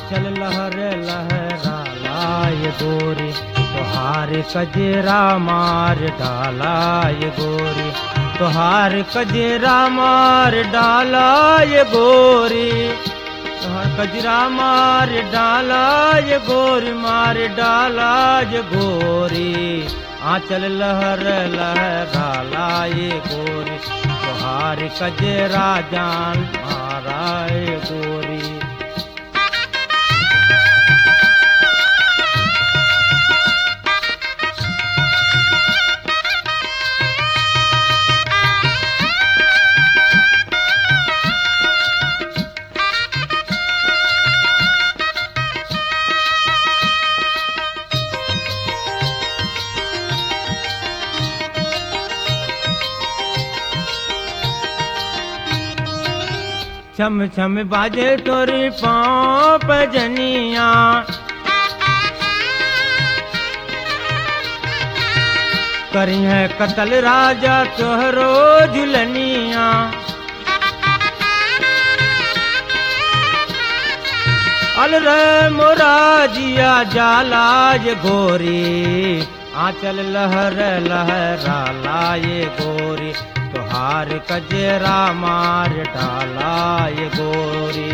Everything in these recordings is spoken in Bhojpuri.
आंचल लहर लहरा लाए गोरी, तोहार कजरा मार डाला ये गोरी, तोहार कजरा मार डाला ये गोरी, तोहार कजरा मार डाला ये गोरी, मार डाला ये गोरी। आंचल लहर लहरा लाए गोरी, तोहार कजरा जान मारा ये गोरी। छम छम बाजे तोरी पाँव पजनिया, करी है कतल राजा तोहरो झुलनिया। अल रे मोरा जिया जाला ये गोरी, आंचल लहर लहरा लाए गोरी, तोहार कजरा मार डाला ये गोरी।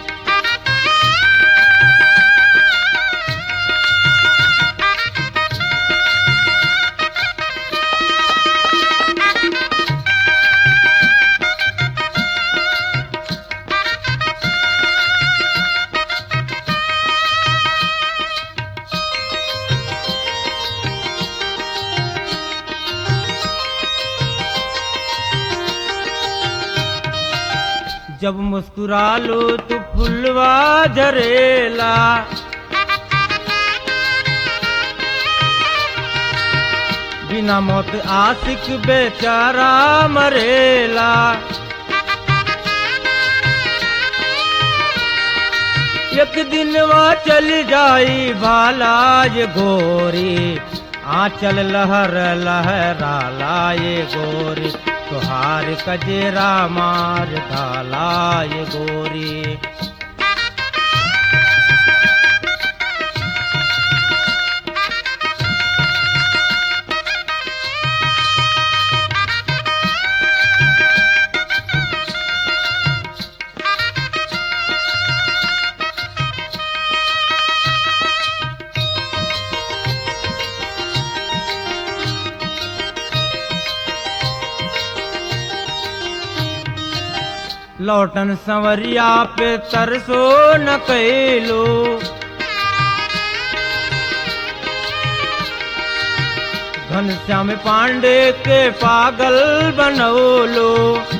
जब मुस्कुरा लो तो फुलवा झरेला, बिना मौत आशिक बेचारा मरेला। एक दिन वह चल जाई भाला ये गोरी, आंचल लहर लहरा लाए गोरी, तोहार कजरा मार डाला ये गोरी। लौटन संवरिया पे तरसो न कैलो, घनश्याम पांडे के पागल बनौलो।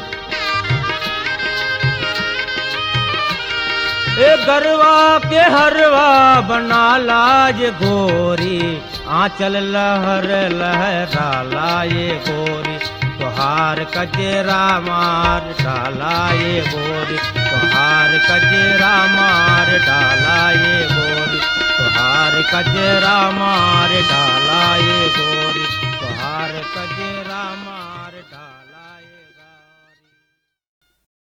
ए गरवा के हरवा बना लाज गोरी, आंचल लहर लहरा लाए गोरी, तोहार कजरा मार डाला ये गोरी, तोहार कजरा मार डाला ये गोरी, तोहार कजरा मार